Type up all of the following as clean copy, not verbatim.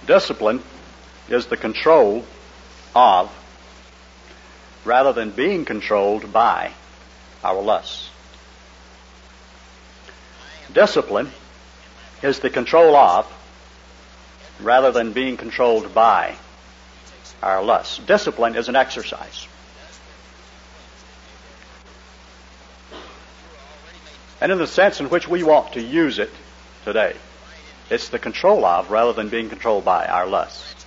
Discipline is the control of, rather than being controlled by, our lusts. Discipline is the control of, rather than being controlled by, our lusts. Discipline is an exercise. And in the sense in which we want to use it today, it's the control of rather than being controlled by our lusts.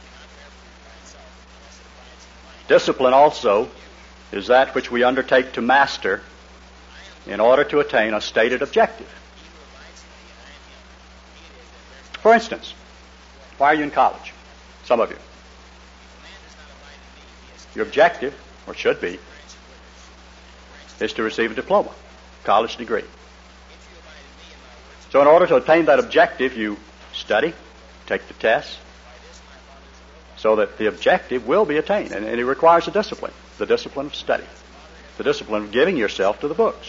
Discipline also is that which we undertake to master in order to attain a stated objective. For instance, why are you in college? Some of you. Your objective, or should be, is to receive a diploma, college degree. So in order to attain that objective, you study, take the tests, so that the objective will be attained. And it requires a discipline, the discipline of study, the discipline of giving yourself to the books.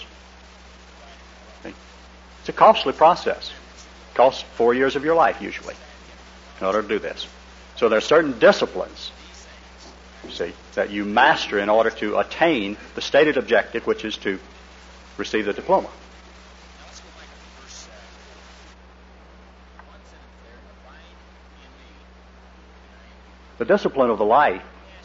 It's a costly process. It costs 4 years of your life, usually, in order to do this. So there are certain disciplines, you see, that you master in order to attain the stated objective, which is to receive the diploma. The discipline of the life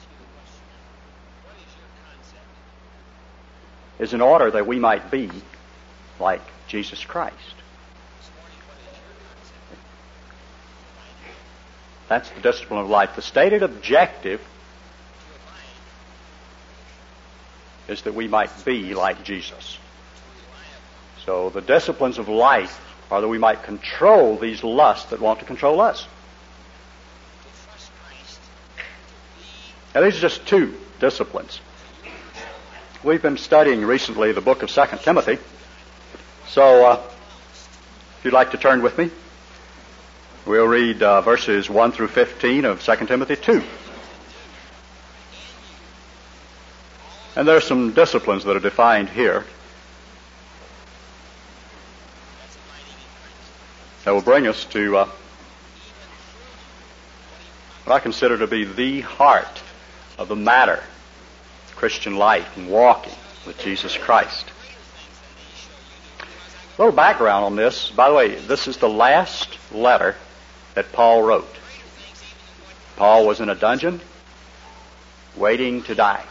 is in order that we might be like Jesus Christ. That's the discipline of life. The stated objective is that we might be like Jesus. So the disciplines of life are that we might control these lusts that want to control us. Now, these are just two disciplines. We've been studying recently the book of 2 Timothy. So, if you'd like to turn with me, we'll read verses 1 through 15 of 2 Timothy 2. And there are some disciplines that are defined here that will bring us to what I consider to be the heart of the matter, Christian life and walking with Jesus Christ. A little background on this. By the way, this is the last letter that Paul wrote. Paul was in a dungeon waiting to die.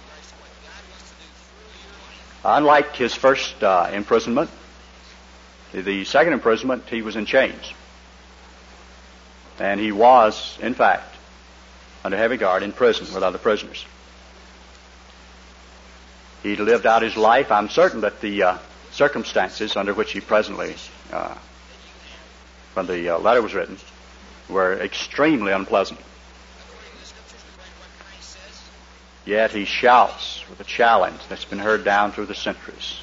Unlike his first imprisonment, the second imprisonment, he was in chains. And he was, in fact, under heavy guard in prison with other prisoners. He lived out his life. I'm certain that the circumstances under which he presently, when the letter was written, were extremely unpleasant. Yet he shouts with a challenge that's been heard down through the centuries.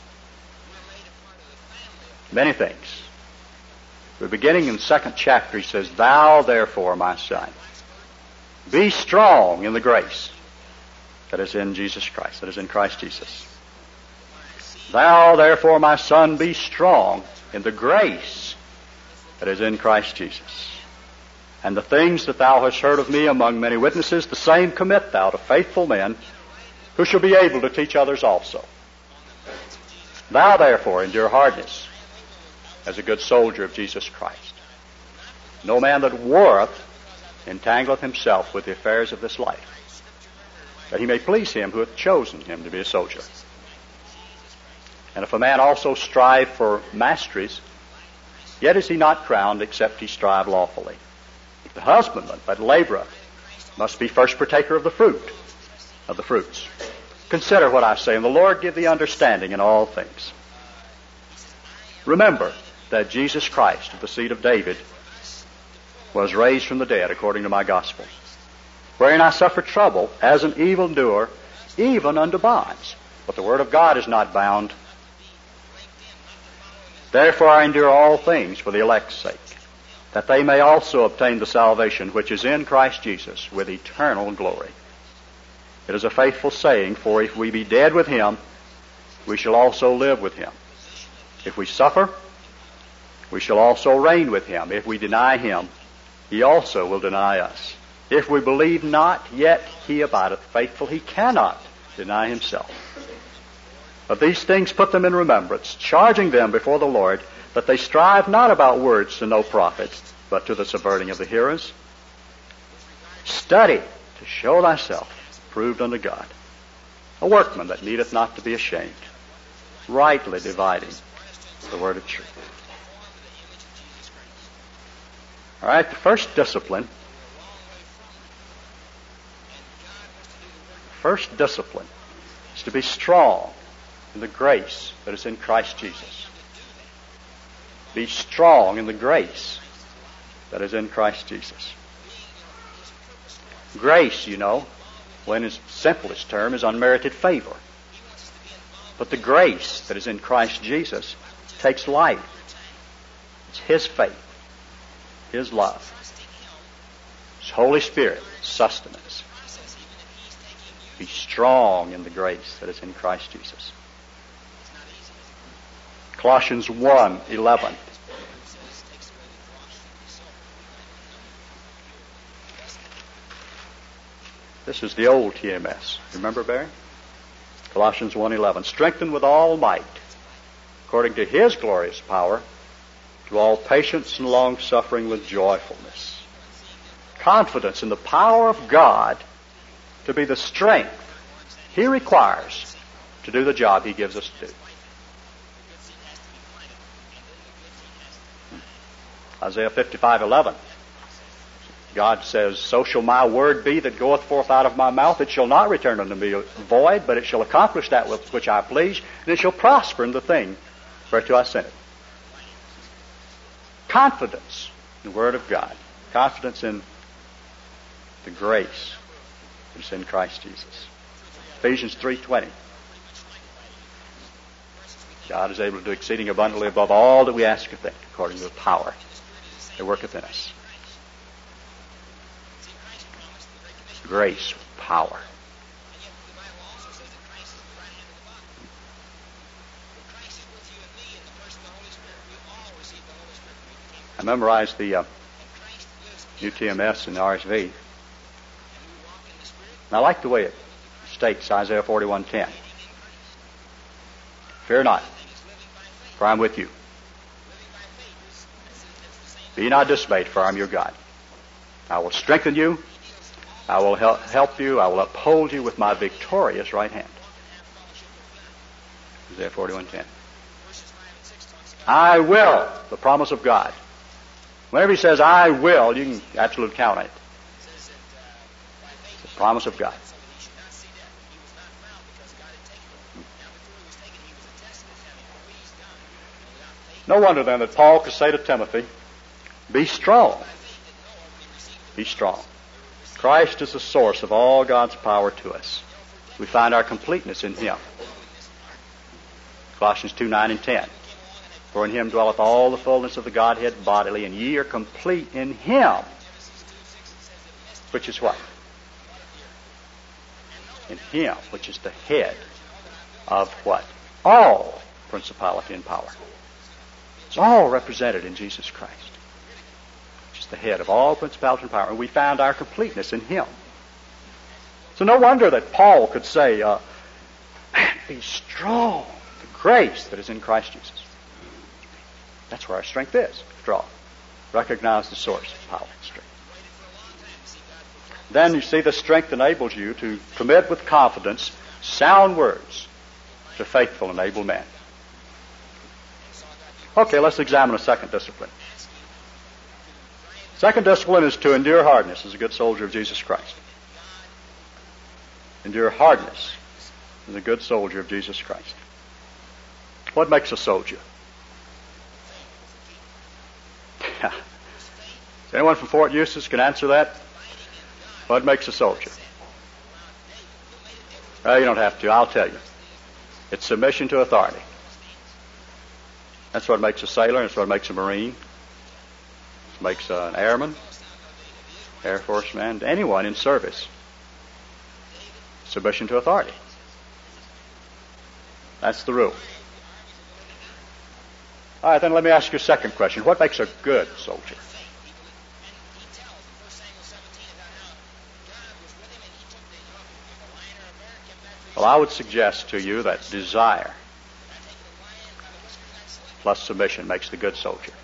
Many things. But beginning in the 2nd chapter, he says, "Thou therefore, my son, be strong in the grace that is in Jesus Christ, that is in Christ Jesus. Thou therefore, my son, be strong in the grace that is in Christ Jesus. And the things that thou hast heard of me among many witnesses, the same commit thou to faithful men, who shall be able to teach others also. Thou therefore endure hardness as a good soldier of Jesus Christ. No man that warreth entangleth himself with the affairs of this life, that he may please him who hath chosen him to be a soldier. And if a man also strive for masteries, yet is he not crowned except he strive lawfully. The husbandman that laboureth must be first partaker of the fruits. Consider what I say, and the Lord give thee understanding in all things. Remember that Jesus Christ, of the seed of David, was raised from the dead according to my gospel, wherein I suffered trouble as an evildoer, even unto bonds. But the word of God is not bound. Therefore I endure all things for the elect's sake, that they may also obtain the salvation which is in Christ Jesus with eternal glory. It is a faithful saying, for if we be dead with him, we shall also live with him. If we suffer, we shall also reign with him. If we deny him, he also will deny us. If we believe not, yet he abideth faithful. He cannot deny himself. Of these things put them in remembrance, charging them before the Lord, that they strive not about words to no profit, but to the subverting of the hearers. Study to show thyself approved unto God, a workman that needeth not to be ashamed, rightly dividing the word of truth. All right, the first discipline is to be strong in the grace that is in Christ Jesus. Be strong in the grace that is in Christ Jesus. Grace, you know, when its simplest term is unmerited favor. But the grace that is in Christ Jesus takes life. It's His faith, His love, His Holy Spirit sustenance. Be strong in the grace that is in Christ Jesus. Colossians 1:11. This is the old TMS. Remember, Barry? Colossians 1:11. Strengthened with all might, according to His glorious power, to all patience and long-suffering with joyfulness. Confidence in the power of God to be the strength He requires to do the job He gives us to do. Isaiah 55:11. God says, so shall my word be that goeth forth out of my mouth. It shall not return unto me void, but it shall accomplish that which I please, and it shall prosper in the thing whereto I sent it. Confidence in the Word of God. Confidence in the grace that is in Christ Jesus. Ephesians 3:20. God is able to do exceeding abundantly above all that we ask or think, according to the power that worketh in us. Grace with power. I memorized the New TMS and the RSV. And I like the way it states Isaiah 41:10. Fear not, for I am with you. Be not dismayed, for I am your God. I will strengthen you. I will help you. I will uphold you with my victorious right hand. Isaiah 41:10. I will, the promise of God. Whenever He says, I will, you can absolutely count on it. It's the promise of God. No wonder then that Paul could say to Timothy, be strong. Be strong. Christ is the source of all God's power to us. We find our completeness in Him. Colossians 2:9 and 10. For in Him dwelleth all the fullness of the Godhead bodily, and ye are complete in Him. Which is what? In Him, which is the head of what? All principality and power. It's all represented in Jesus Christ. The head of all principality and power, and we found our completeness in Him. So no wonder that Paul could say, be strong, the grace that is in Christ Jesus. That's where our strength is, after all. Recognize the source of power and strength. Then you see the strength enables you to commit with confidence sound words to faithful and able men. Okay, let's examine a second discipline. Second discipline is to endure hardness as a good soldier of Jesus Christ. Endure hardness as a good soldier of Jesus Christ. What makes a soldier? Is anyone from Fort Eustis can answer that? What makes a soldier? Well, you don't have to. I'll tell you. It's submission to authority. That's what makes a sailor. That's what makes a Marine. Makes an airman, Air Force man, anyone in service. Submission to authority. That's the rule. All right, then let me ask you a second question. What makes a good soldier? Well, I would suggest to you that desire plus submission makes the good soldier.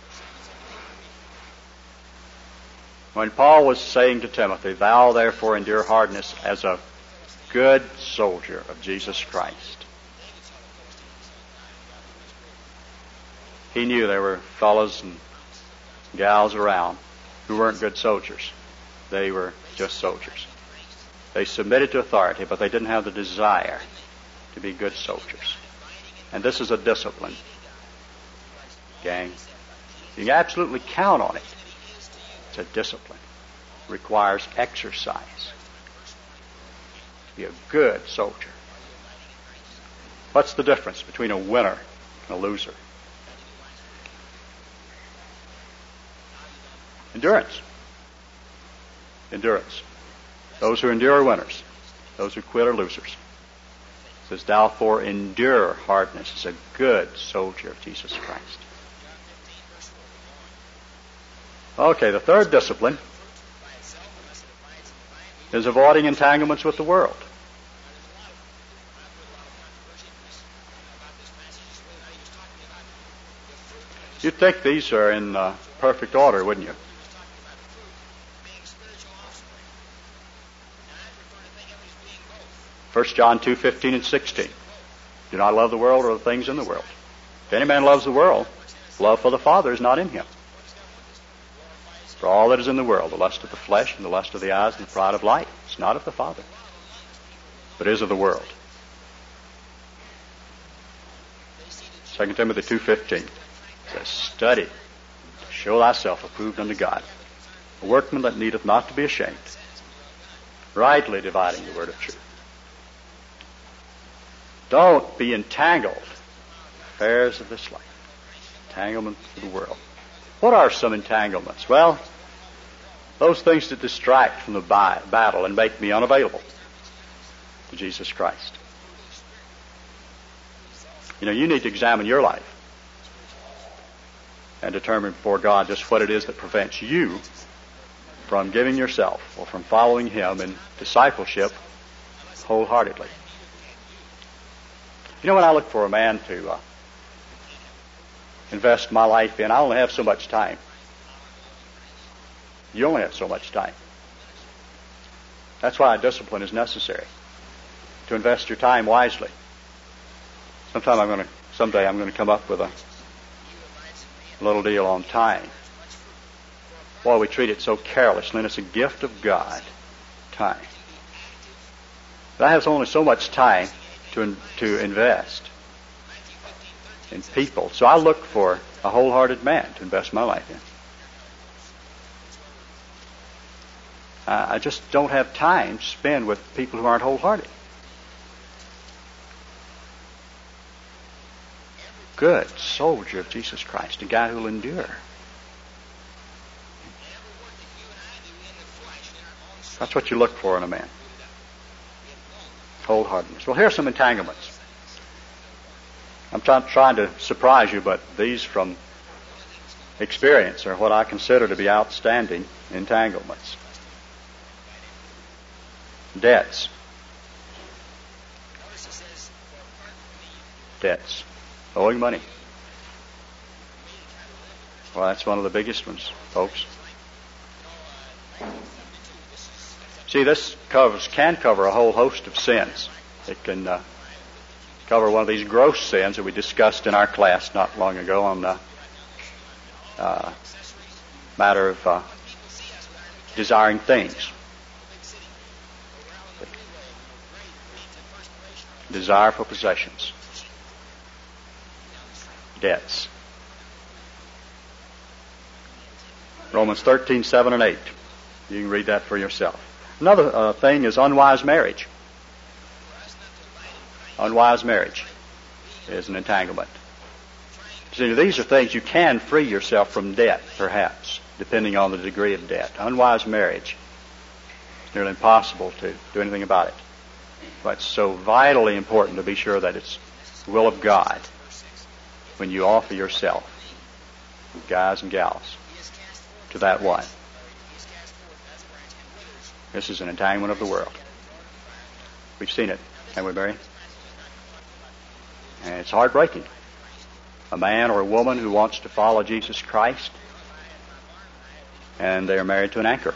When Paul was saying to Timothy, "Thou therefore endure hardness as a good soldier of Jesus Christ," he knew there were fellows and gals around who weren't good soldiers. They were just soldiers. They submitted to authority, but they didn't have the desire to be good soldiers. And this is a discipline, gang. You can absolutely count on it. It's a discipline. It requires exercise to be a good soldier. What's the difference between a winner and a loser? Endurance. Endurance. Those who endure are winners. Those who quit are losers. It says, "Thou therefore endure hardness as a good soldier of Jesus Christ." Okay, the third discipline is avoiding entanglements with the world. You'd think these are in perfect order, wouldn't you? First John 2:15 and 16. Do not love the world or the things in the world. If any man loves the world, love for the Father is not in him. For all that is in the world, the lust of the flesh and the lust of the eyes and the pride of life, it's not of the Father, but is of the world. 2 Timothy 2:15 says, "Study, show thyself approved unto God, a workman that needeth not to be ashamed, rightly dividing the word of truth." Don't be entangled in the affairs of this life. Entanglements of the world. What are some entanglements? Well, those things that distract from the battle and make me unavailable to Jesus Christ. You know, you need to examine your life and determine before God just what it is that prevents you from giving yourself or from following Him in discipleship wholeheartedly. You know, when I look for a man to invest my life in, I only have so much time. You only have so much time. That's why a discipline is necessary, to invest your time wisely. Someday I'm going to come up with a little deal on time. Boy, we treat it so carelessly, and it's a gift of God, time. But I have only so much time to invest in people. So I look for a wholehearted man to invest my life in. I just don't have time to spend with people who aren't wholehearted. Good soldier of Jesus Christ, a guy who will endure. That's what you look for in a man. Wholeheartedness. Well, here are some entanglements. I'm trying to surprise you, but these from experience are what I consider to be outstanding entanglements. Debts. Debts. Owing money. Well, that's one of the biggest ones, folks. See, this can cover a whole host of sins. It can cover one of these gross sins that we discussed in our class not long ago on the matter of desiring things. Desire for possessions. Debts. Romans 13:7 and 8. You can read that for yourself. Another thing is unwise marriage. Unwise marriage is an entanglement. See, these are things you can free yourself from debt, perhaps, depending on the degree of debt. Unwise marriage, it's nearly impossible to do anything about it. But it's so vitally important to be sure that it's the will of God when you offer yourself, guys and gals, to that one. This is an entanglement of the world. We've seen it Can we, Mary? And it's heartbreaking. A man or a woman who wants to follow Jesus Christ, and they are married to an anchor.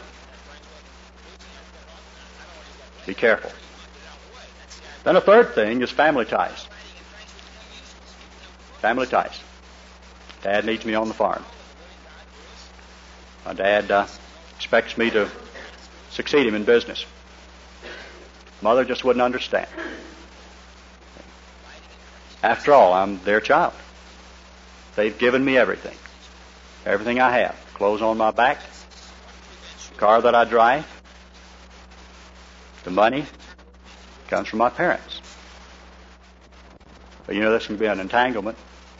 Be careful. Then a third thing is family ties. Family ties. Dad needs me on the farm. My dad expects me to succeed him in business. Mother just wouldn't understand. After all, I'm their child. They've given me everything. Everything I have. Clothes on my back, the car that I drive, the money comes from my parents. But you know, this can be an entanglement.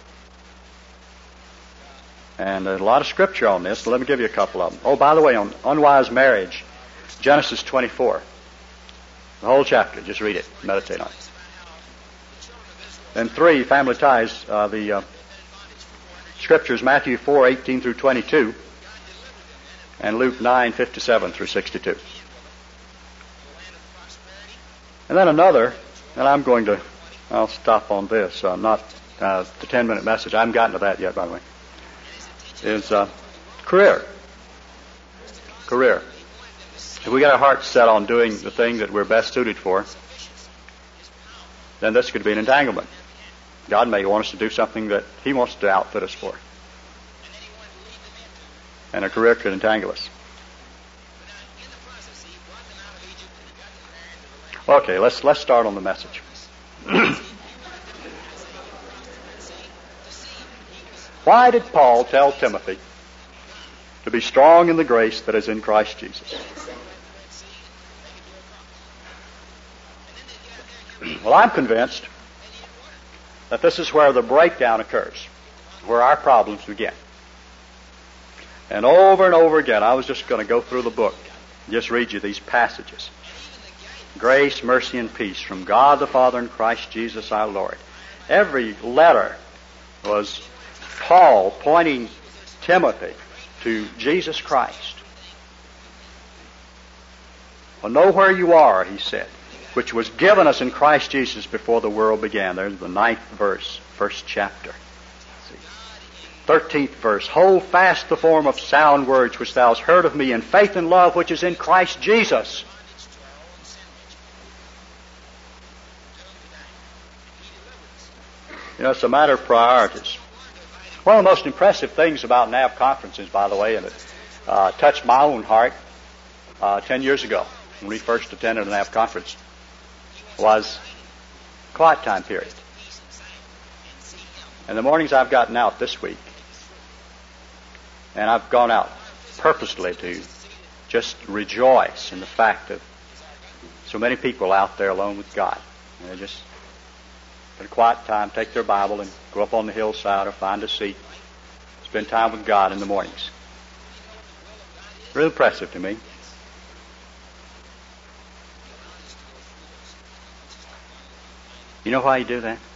And there's a lot of scripture on this, so let me give you a couple of them. Oh, by the way, on unwise marriage, Genesis 24. The whole chapter, just read it, meditate on it. Then 3, family ties, the scriptures, Matthew 4:18 through 22, and Luke 9:57 through 62. And then another, and I'll stop on this, not the 10-minute message. I haven't gotten to that yet, by the way, is career. Career. If we got our hearts set on doing the thing that we're best suited for, then this could be an entanglement. God may want us to do something that He wants to outfit us for. And a career could entangle us. Okay, let's start on the message. Why did Paul tell Timothy to be strong in the grace that is in Christ Jesus? Well, I'm convinced that this is where the breakdown occurs, where our problems begin. And over again, I was just going to go through the book, just read you these passages. Grace, mercy, and peace from God the Father and Christ Jesus our Lord. Every letter was Paul pointing Timothy to Jesus Christ. Well, know where you are, he said, which was given us in Christ Jesus before the world began. There's the 9th verse, 1st chapter. 13th verse, hold fast the form of sound words which thou hast heard of me in faith and love which is in Christ Jesus. You know, it's a matter of priorities. One of the most impressive things about NAV conferences, by the way, and it touched my own heart 10 years ago when we first attended a NAV conference, was quiet time period. And the mornings I've gotten out this week, and I've gone out purposely to just rejoice in the fact that so many people out there alone with God. And they just, at a quiet time, take their Bible and go up on the hillside or find a seat, spend time with God in the mornings. Really impressive to me. You know why you do that?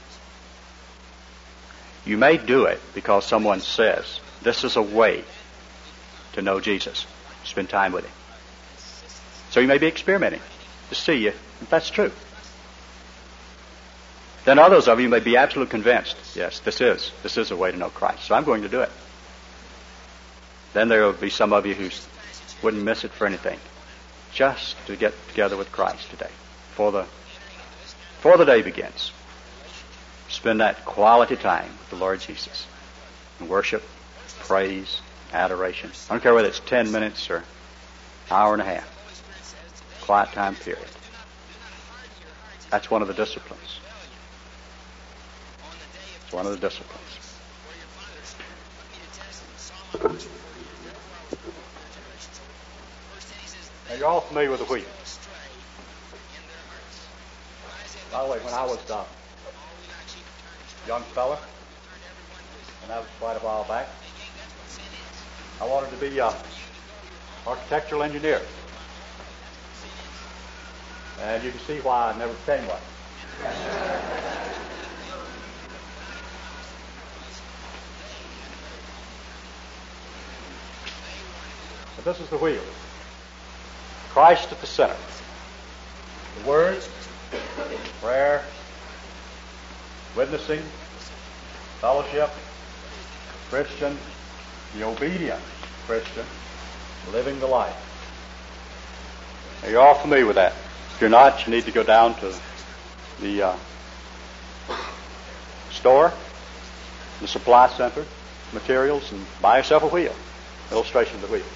You may do it because someone says, this is a way to know Jesus. Spend time with Him. So you may be experimenting to see if that's true. Then others of you may be absolutely convinced, yes, this is a way to know Christ. So I'm going to do it. Then there will be some of you who wouldn't miss it for anything. Just to get together with Christ today. Before the day begins. Spend that quality time with the Lord Jesus. And worship, praise, adoration. I don't care whether it's 10 minutes or an hour and a half. Quiet time period. That's one of the disciplines. It's one of the disciplines. Now you're all familiar with the wheel. By the way, when I was a young fella, and that was quite a while back, I wanted to be an architectural engineer. And you can see why I never became one. But this is the wheel. Christ at the center. The Word, prayer, witnessing, fellowship, Christian, the obedient Christian, living the life. Now, you're all familiar with that. If you're not, you need to go down to the store, the supply center, materials, and buy yourself a wheel. Illustration of the wheel.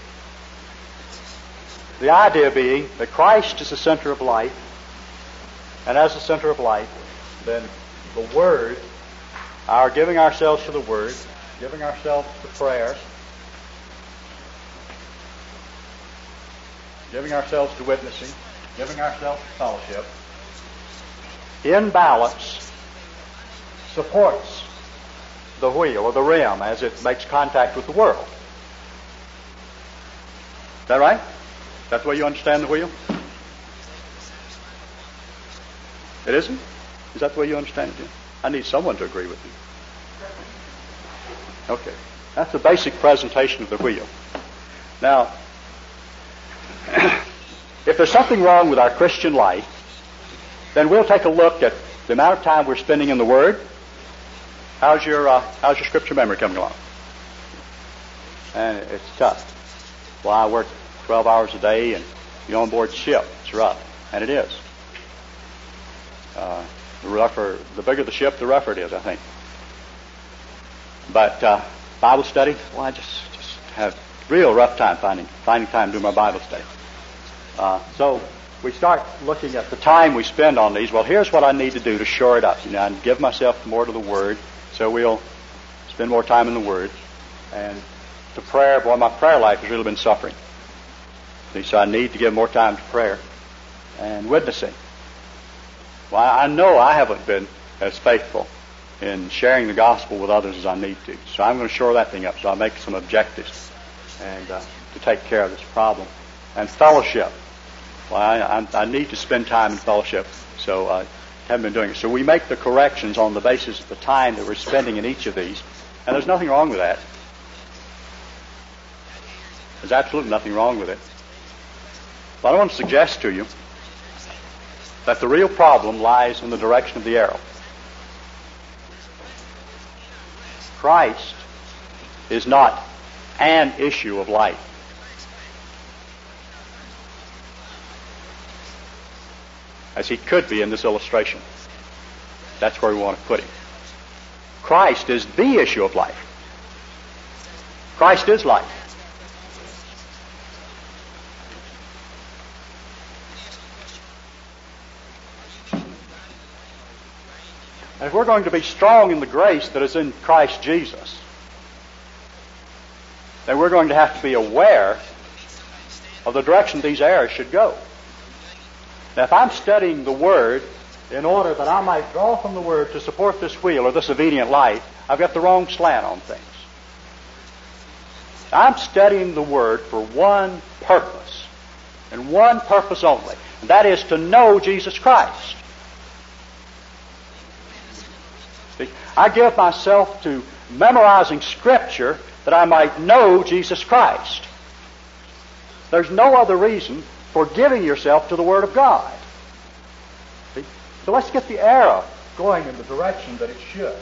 The idea being that Christ is the center of life, and as the center of life, then the Word, our giving ourselves to the Word, giving ourselves to prayer, giving ourselves to witnessing, giving ourselves to fellowship, in balance, supports the wheel or the rim as it makes contact with the world. Is that right? That's the way you understand the wheel? It isn't? Is that the way you understand it? I need someone to agree with you. Okay. That's the basic presentation of the wheel. Now, if there's something wrong with our Christian life, then we'll take a look at the amount of time we're spending in the Word. How's your scripture memory coming along? And it's tough. Well, I work 12 hours a day, and you're on board ship. It's rough, and it is. The bigger the ship, the rougher it is, I think. But Bible study, well, I just have real rough time finding time to do my Bible study. So we start looking at the time we spend on these. Well, here's what I need to do to shore it up. I give myself more to the Word, so we'll spend more time in the Word. And to prayer, boy, my prayer life has really been suffering. See, so I need to give more time to prayer and witnessing. Well, I know I haven't been as faithful in sharing the gospel with others as I need to. So I'm going to shore that thing up. So I'll make some objectives and to take care of this problem. And fellowship. Well, I need to spend time in fellowship, so I haven't been doing it. So we make the corrections on the basis of the time that we're spending in each of these. And there's nothing wrong with that. There's absolutely nothing wrong with it. But I want to suggest to you that the real problem lies in the direction of the arrow. Christ is not an issue of life. As he could be in this illustration. That's where we want to put him. Christ is the issue of life. Christ is life. And if we're going to be strong in the grace that is in Christ Jesus, then we're going to have to be aware of the direction these arrows should go. Now, if I'm studying the Word in order that I might draw from the Word to support this wheel or this obedient life, I've got the wrong slant on things. I'm studying the Word for one purpose, and one purpose only, and that is to know Jesus Christ. See, I give myself to memorizing Scripture that I might know Jesus Christ. There's no other reason for giving yourself to the Word of God. See? So let's get the arrow going in the direction that it should.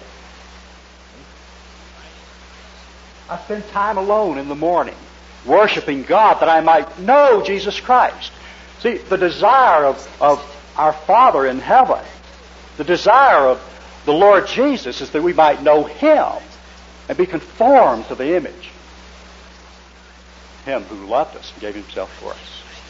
I spend time alone in the morning, worshiping God that I might know Jesus Christ. See, the desire of our Father in heaven, the desire of the Lord Jesus is that we might know Him and be conformed to the image. Him who loved us and gave Himself for us.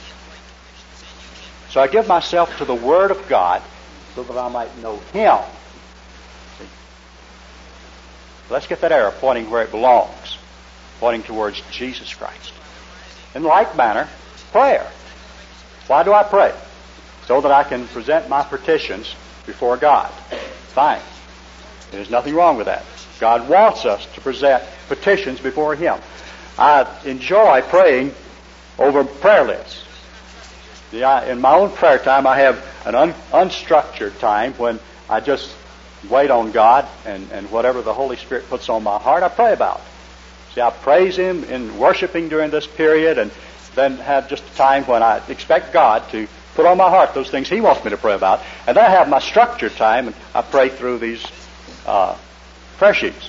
So I give myself to the Word of God so that I might know Him. See? Let's get that arrow pointing where it belongs, pointing towards Jesus Christ. In like manner, prayer. Why do I pray? So that I can present my petitions before God. Fine. There's nothing wrong with that. God wants us to present petitions before Him. I enjoy praying over prayer lists. In my own prayer time, I have an unstructured time when I just wait on God and whatever the Holy Spirit puts on my heart, I pray about. See, I praise Him in worshiping during this period and then have just a time when I expect God to put on my heart those things He wants me to pray about. And then I have my structured time, and I pray through these prayer sheets.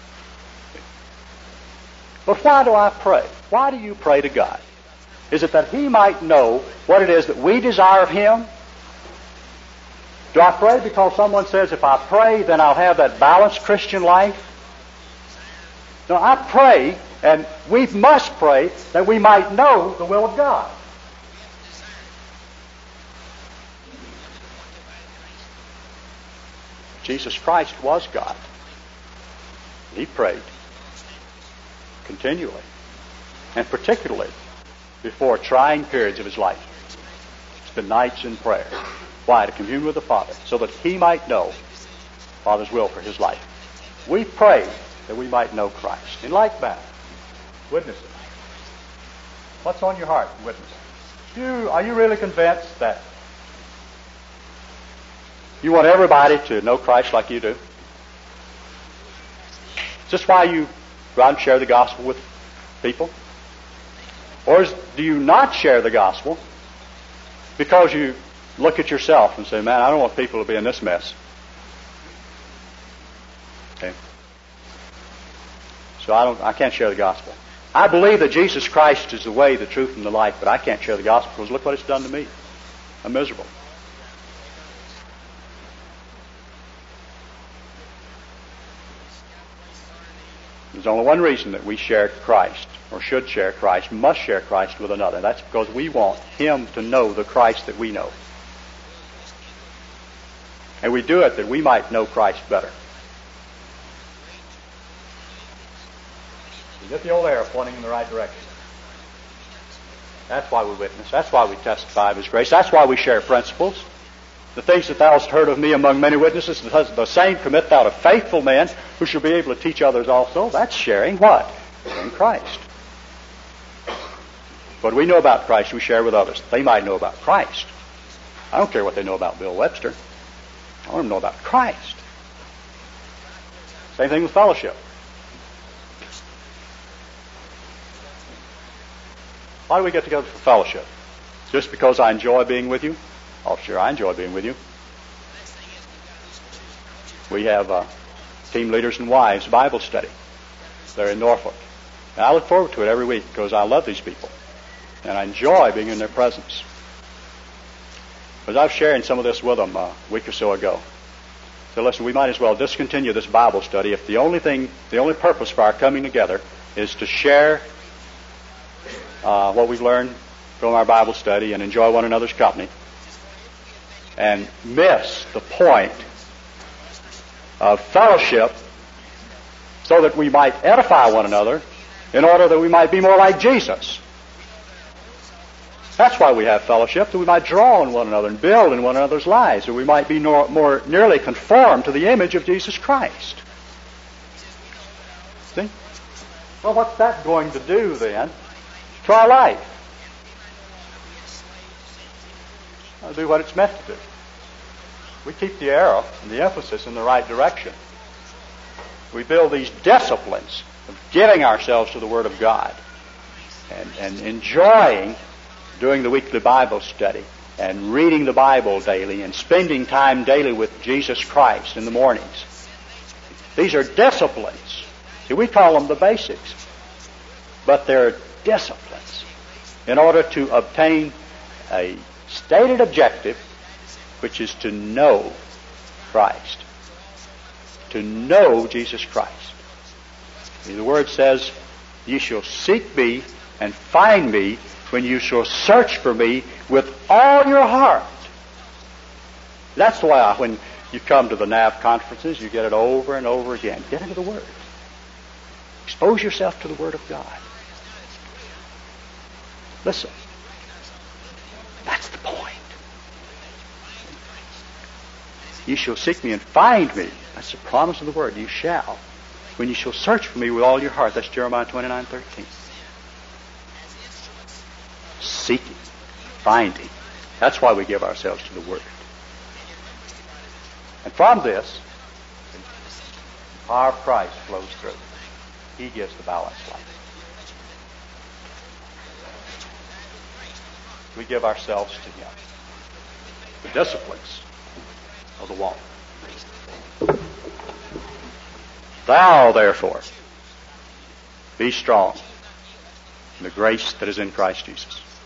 But why do I pray? Why do you pray to God? Is it that He might know what it is that we desire of Him? Do I pray because someone says if I pray then I'll have that balanced Christian life? No, I pray, and we must pray that we might know the will of God. Jesus Christ was God. He prayed continually, and particularly before trying periods of His life. Spend nights in prayer. Why? To commune with the Father, so that He might know Father's will for His life. We pray that we might know Christ. In like manner, witnesses. What's on your heart, witnesses? Are you really convinced that you want everybody to know Christ like you do? Is this why you go out and share the gospel with people? Or do you not share the gospel because you look at yourself and say, man, I don't want people to be in this mess? Okay. So I can't share the gospel. I believe that Jesus Christ is the way, the truth, and the life, but I can't share the gospel because look what it's done to me. I'm miserable. There's only one reason that we share Christ, or should share Christ, must share Christ with another. That's because we want him to know the Christ that we know. And we do it that we might know Christ better. You get the old arrow pointing in the right direction. That's why we witness. That's why we testify of His grace. That's why we share principles. The things that thou hast heard of me among many witnesses, the same commit thou to faithful men who shall be able to teach others also. That's sharing what? In Christ. What we know about Christ, we share with others. They might know about Christ. I don't care what they know about Bill Webster. I want them to know about Christ. Same thing with fellowship. Why do we get together for fellowship? Just because I enjoy being with you? Oh, sure, I enjoy being with you. We have Team Leaders and Wives Bible study. They're in Norfolk. And I look forward to it every week because I love these people. And I enjoy being in their presence. As I was sharing some of this with them a week or so ago. So listen, we might as well discontinue this Bible study if the only purpose for our coming together is to share what we've learned from our Bible study and enjoy one another's company, and miss the point of fellowship so that we might edify one another in order that we might be more like Jesus. That's why we have fellowship, that we might draw on one another and build in one another's lives, that we might be more nearly conformed to the image of Jesus Christ. See? Well, what's that going to do then to our life? It'll do what it's meant to do. We keep the arrow and the emphasis in the right direction. We build these disciplines of giving ourselves to the Word of God and enjoying doing the weekly Bible study and reading the Bible daily and spending time daily with Jesus Christ in the mornings. These are disciplines. See, we call them the basics, but they're disciplines in order to obtain a stated objective, which is to know Christ, to know Jesus Christ. The Word says, "You shall seek me and find me when you shall search for me with all your heart." That's why when you come to the NAV conferences, you get it over and over again. Get into the Word. Expose yourself to the Word of God. Listen. That's the point. You shall seek me and find me. That's the promise of the Word. You shall. When you shall search for me with all your heart. That's Jeremiah 29:13. Seeking, finding. That's why we give ourselves to the Word. And from this, the power of Christ flows through. He gives the balanced life. We give ourselves to Him. the disciplines of the walk. Thou, therefore, be strong in the grace that is in Christ Jesus.